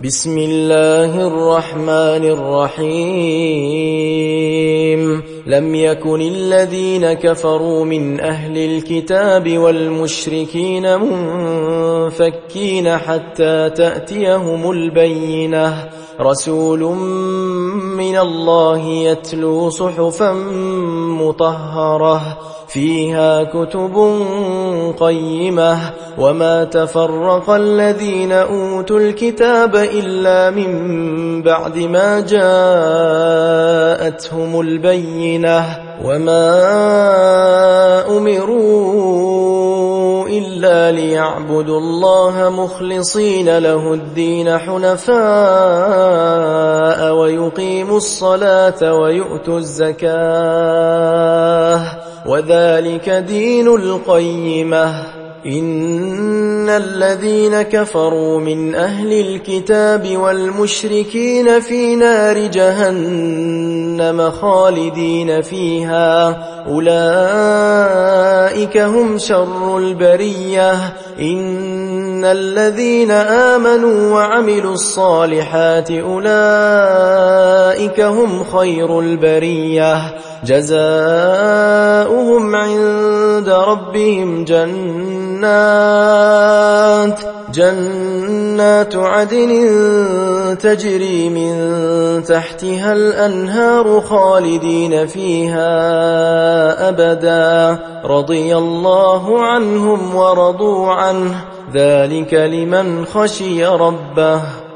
بسم الله الرحمن الرحيم لم يكن الذين كفروا من أهل الكتاب والمشركين منفكين حتى تأتيهم البينة رسول من الله يتلو صحفا مطهرة فيها كتب قيمة وما تفرق الذين أوتوا الكتاب إلا من بعد ما جاءتهم البينة وما أمروا إلا ليعبدوا الله مخلصين له الدين حنفاء ويقيموا الصلاة ويؤتوا الزكاة وذلك دين القيمة إن الذين كفروا من أهل الكتاب والمشركين في نار جهنم خالدين فيها أولئك هم شر البرية إن الذين آمنوا وعملوا الصالحات أولئك هم خير البرية جزاؤهم عند ربهم جنات عدن تجري من تحتها الأنهار خالدين فيها أبدا رضي الله عنهم ورضوا عنه ذلك لمن خشي ربه